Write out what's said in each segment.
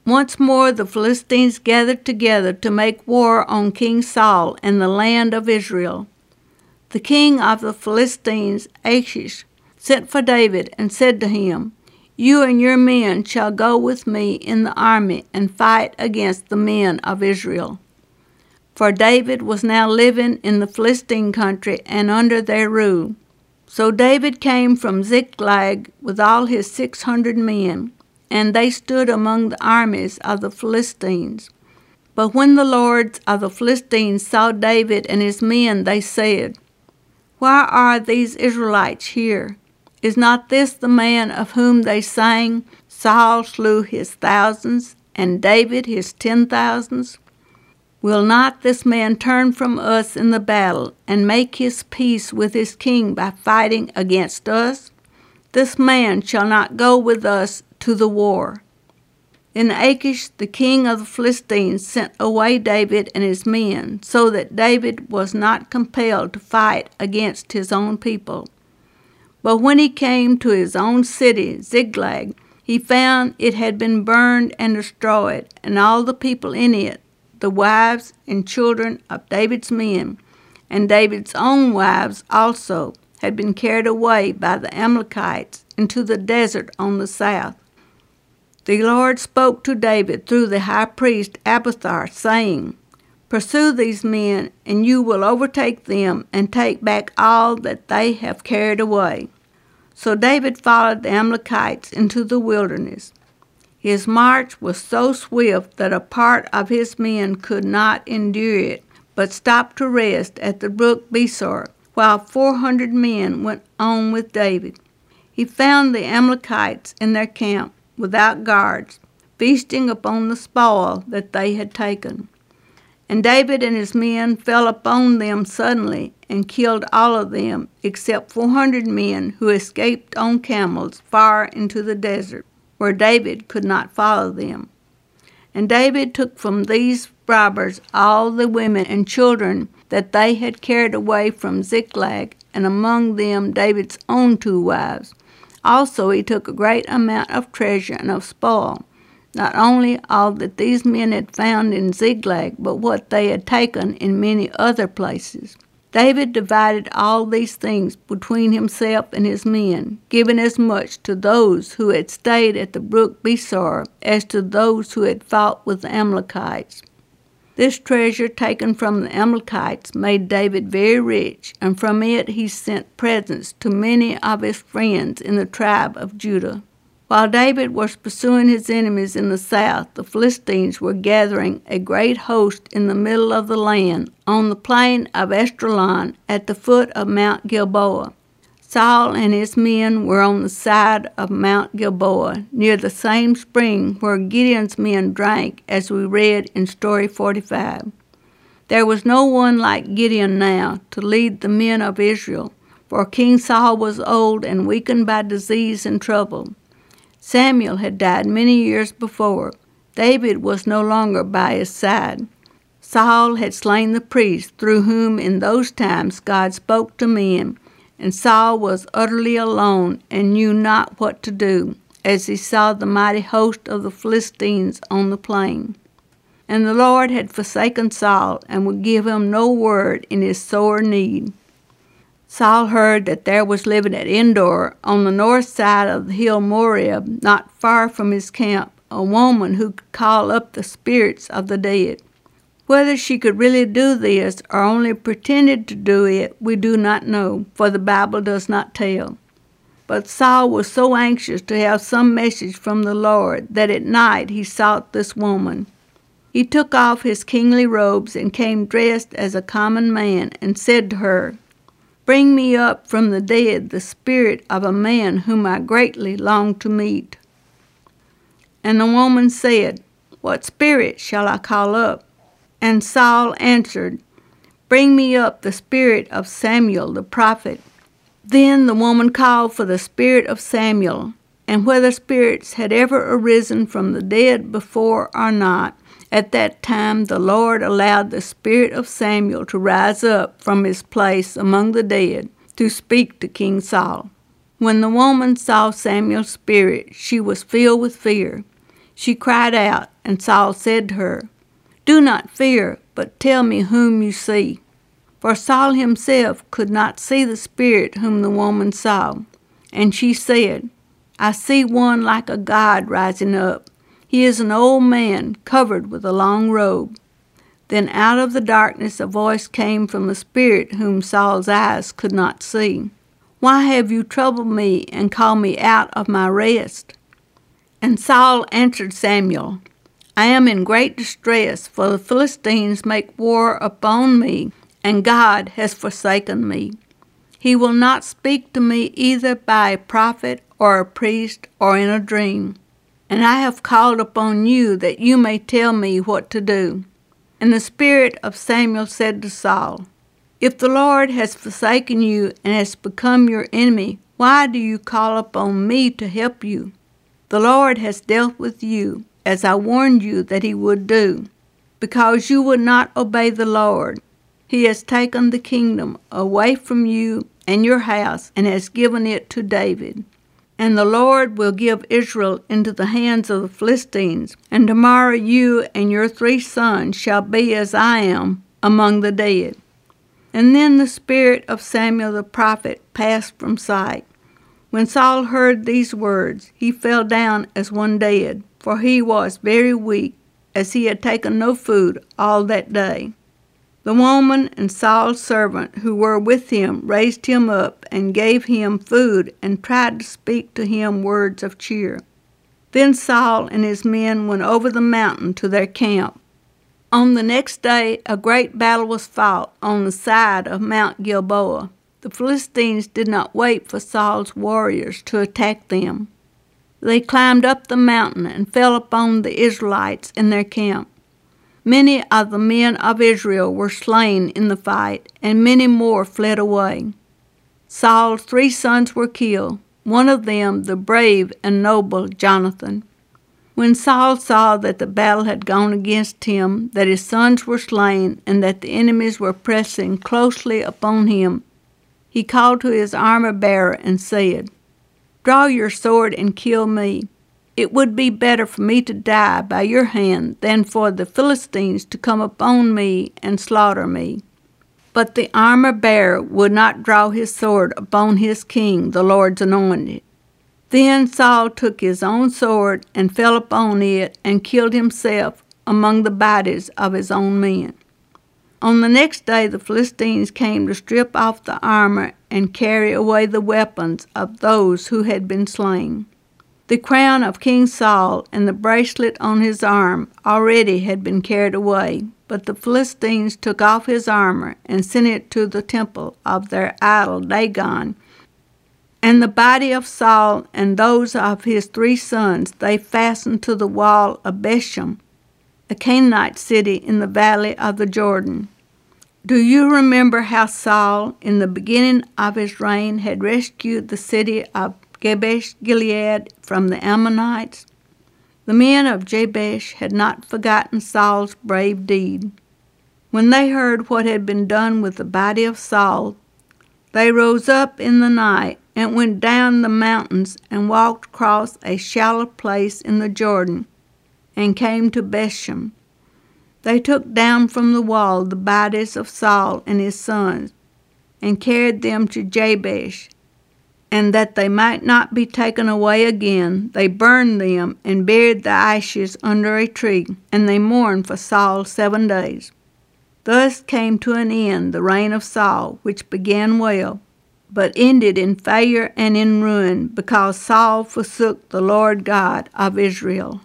Once more the Philistines gathered together to make war on King Saul and the land of Israel. The king of the Philistines, Achish, sent for David and said to him, "You and your men shall go with me in the army and fight against the men of Israel." For David was now living in the Philistine country and under their rule. So David came from Ziklag with all his 600 men, and they stood among the armies of the Philistines. But when the lords of the Philistines saw David and his men, they said, "Why are these Israelites here? Is not this the man of whom they sang, 'Saul slew his thousands, and David his 10,000s'? Will not this man turn from us in the battle and make his peace with his king by fighting against us? This man shall not go with us to the war." Then Achish, the king of the Philistines, sent away David and his men, so that David was not compelled to fight against his own people. But when he came to his own city, Ziklag, he found it had been burned and destroyed, and all the people in it, the wives and children of David's men, and David's own wives also, had been carried away by the Amalekites into the desert on the south. The Lord spoke to David through the high priest Abiathar, saying, "Pursue these men, and you will overtake them and take back all that they have carried away." So David followed the Amalekites into the wilderness. His march was so swift that a part of his men could not endure it, but stopped to rest at the brook Besor, while 400 men went on with David. He found the Amalekites in their camp, without guards, feasting upon the spoil that they had taken. And David and his men fell upon them suddenly and killed all of them, except 400 men who escaped on camels far into the desert, where David could not follow them. And David took from these robbers all the women and children that they had carried away from Ziklag, and among them David's own 2 wives. Also he took a great amount of treasure and of spoil, not only all that these men had found in Ziklag, but what they had taken in many other places. David divided all these things between himself and his men, giving as much to those who had stayed at the brook Besor as to those who had fought with the Amalekites. This treasure taken from the Amalekites made David very rich, and from it he sent presents to many of his friends in the tribe of Judah. While David was pursuing his enemies in the south, the Philistines were gathering a great host in the middle of the land, on the plain of Esdraelon at the foot of Mount Gilboa. Saul and his men were on the side of Mount Gilboa, near the same spring where Gideon's men drank, as we read in Story 45. There was no one like Gideon now to lead the men of Israel, for King Saul was old and weakened by disease and trouble. Samuel had died many years before. David was no longer by his side. Saul had slain the priest through whom in those times God spoke to men, and Saul was utterly alone and knew not what to do, as he saw the mighty host of the Philistines on the plain. And the Lord had forsaken Saul and would give him no word in his sore need. Saul heard that there was living at Endor, on the north side of the hill Moriah, not far from his camp, a woman who could call up the spirits of the dead. Whether she could really do this or only pretended to do it, we do not know, for the Bible does not tell. But Saul was so anxious to have some message from the Lord that at night he sought this woman. He took off his kingly robes and came dressed as a common man and said to her, "Bring me up from the dead the spirit of a man whom I greatly long to meet." And the woman said, "What spirit shall I call up?" And Saul answered, "Bring me up the spirit of Samuel the prophet." Then the woman called for the spirit of Samuel, and whether spirits had ever arisen from the dead before or not, at that time the Lord allowed the spirit of Samuel to rise up from his place among the dead to speak to King Saul. When the woman saw Samuel's spirit, she was filled with fear. She cried out, and Saul said to her, "Do not fear, but tell me whom you see." For Saul himself could not see the spirit whom the woman saw. And she said, "I see one like a god rising up. He is an old man, covered with a long robe." Then out of the darkness a voice came from a spirit whom Saul's eyes could not see. "Why have you troubled me and called me out of my rest?" And Saul answered Samuel, "I am in great distress, for the Philistines make war upon me, and God has forsaken me. He will not speak to me either by a prophet or a priest or in a dream. And I have called upon you that you may tell me what to do." And the spirit of Samuel said to Saul, "If the Lord has forsaken you and has become your enemy, why do you call upon me to help you? The Lord has dealt with you, as I warned you that he would do. Because you would not obey the Lord, he has taken the kingdom away from you and your house and has given it to David. And the Lord will give Israel into the hands of the Philistines, and tomorrow you and your 3 sons shall be as I am among the dead." And then the spirit of Samuel the prophet passed from sight. When Saul heard these words, he fell down as one dead, for he was very weak, as he had taken no food all that day. The woman and Saul's servant who were with him raised him up and gave him food and tried to speak to him words of cheer. Then Saul and his men went over the mountain to their camp. On the next day a great battle was fought on the side of Mount Gilboa. The Philistines did not wait for Saul's warriors to attack them. They climbed up the mountain and fell upon the Israelites in their camp. Many of the men of Israel were slain in the fight, and many more fled away. Saul's 3 sons were killed, one of them the brave and noble Jonathan. When Saul saw that the battle had gone against him, that his sons were slain, and that the enemies were pressing closely upon him, he called to his armor-bearer and said, "Draw your sword and kill me. It would be better for me to die by your hand than for the Philistines to come upon me and slaughter me." But the armor-bearer would not draw his sword upon his king, the Lord's anointed. Then Saul took his own sword and fell upon it and killed himself among the bodies of his own men. On the next day the Philistines came to strip off the armor and carry away the weapons of those who had been slain. The crown of King Saul and the bracelet on his arm already had been carried away, but the Philistines took off his armor and sent it to the temple of their idol Dagon. And the body of Saul and those of his 3 sons they fastened to the wall of Bethshem, a Canaanite city in the valley of the Jordan. Do you remember how Saul, in the beginning of his reign, had rescued the city of Jabesh Gilead from the Ammonites? The men of Jabesh had not forgotten Saul's brave deed. When they heard what had been done with the body of Saul, they rose up in the night and went down the mountains and walked across a shallow place in the Jordan and came to Bethshem. They took down from the wall the bodies of Saul and his sons and carried them to Jabesh. And that they might not be taken away again, they burned them and buried the ashes under a tree, and they mourned for Saul 7 days. Thus came to an end the reign of Saul, which began well, but ended in failure and in ruin, because Saul forsook the Lord God of Israel.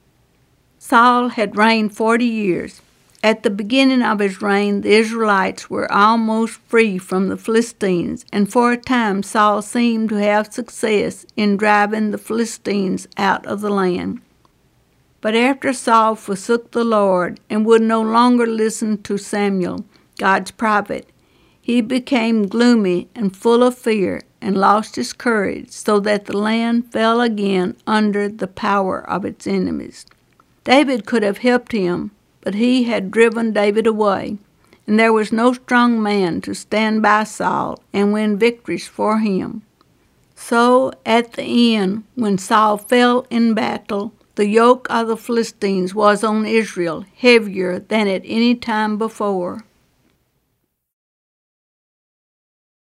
Saul had reigned 40 years. At the beginning of his reign, the Israelites were almost free from the Philistines, and for a time Saul seemed to have success in driving the Philistines out of the land. But after Saul forsook the Lord and would no longer listen to Samuel, God's prophet, he became gloomy and full of fear and lost his courage, so that the land fell again under the power of its enemies. David could have helped him, but he had driven David away, and there was no strong man to stand by Saul and win victories for him. So, at the end, when Saul fell in battle, The yoke of the Philistines was on Israel heavier than at any time before.